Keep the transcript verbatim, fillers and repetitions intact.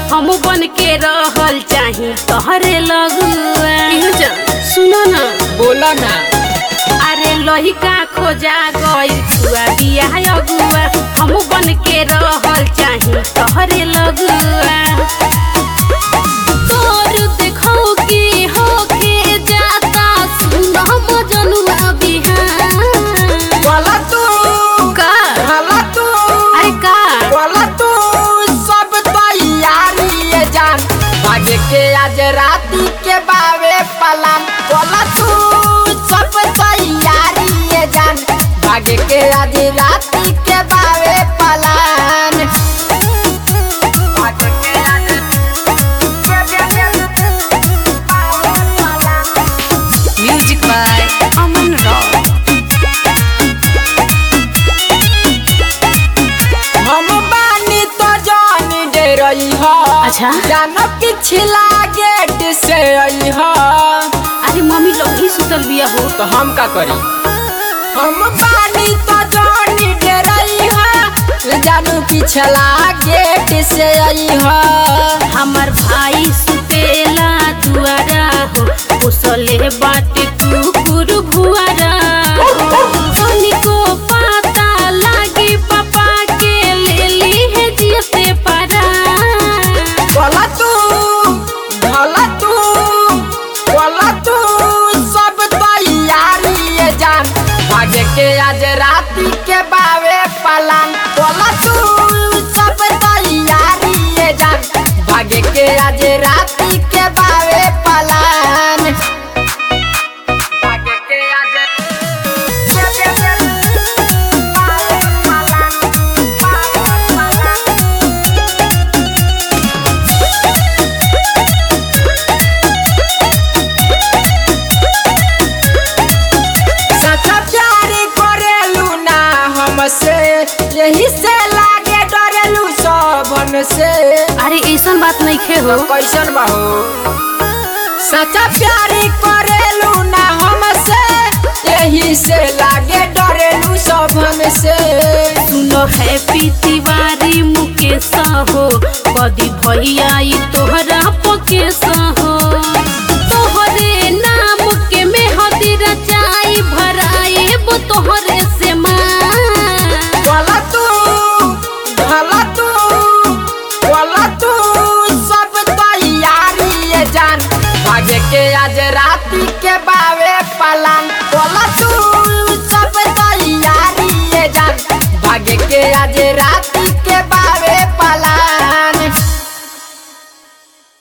हम बन के रहल चाही तोहरे लगुआ। सुनो ना, बोला ना। अरे लहिका खोजा गइल छुआ बियाह अगुआ, हम बन के रहल चाही तोहरे लगुआ। तोर देखौ की होके जाता सुनो मजनुआ बिहान। बोला तू का बोला तू अरे का बोला तू सब तैयारी है जान, भागे के आज राती के बावे पलान। बोला तू सब तैयारी है जान, भागे के आज राती के बावे पलान। भागे के आज म्यूजिक बाय अमन रॉक। हम बानी तो जान दे रही हो, अच्छा जानो पिछला गेट से आई हो। अरे मम्मी लोग ही सुतल बिया हो। तो हम का करी? हम बानी तो जान दे रही हो, जानो पिछला गेट से आई हो। हमार भाई सुतेला दुआरा हो, उसले बाटे कुकुर भुआरा हो। सोनी को पता लागी पापा के ले ली है जियते पारा। बोला तू बोला तू बोला तू सब तैयारी है जान, भागे के आज राती के बावे पलान। बोला तू सब तैयारी है जान, भागे के आज राती के बावे पलान। भागे के आज सच्चा प्यार करेलू ना हमसे, यही से लागे डरेलू सबन से। अरे ऐसन बात नहीं खे हो। कैसन बाहो? सच्चा प्यार करेलू ना हमसे, यही से लागे डरेलू सबन से। सुनो हैप्पी तिवारी मुकेश हो, कदी भैया ई तोहरा पकेश हो। तोहरे नाम के मेहदी रचाई भराए वो तोहरे से माँ। बोला तू बोला तू बोला तू सब तैयारी है जान, भागे के आज राती के बावे